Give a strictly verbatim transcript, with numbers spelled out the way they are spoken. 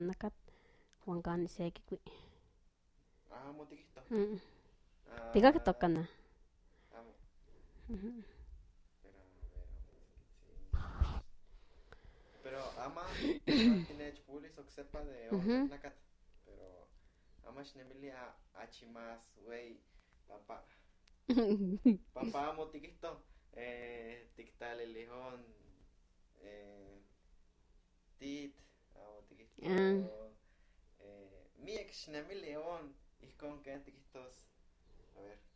nakat huankan sekikui. amo tikisto. Mm. Tiga que Ah, tocan na. amo. Mhm. Pero a ver, vamos a ver. Pero ama, ama tiene chupulis o que sepa de on Mhm. nakat. Pero ama shnemili a achimas, wey, papá. Papá amo tikisto. Eh, tiktal el lejón. Eh, tit, amo Ah. tikisto. Eh, mi ex shnemi león. Ihkon ken tikistos. A ver.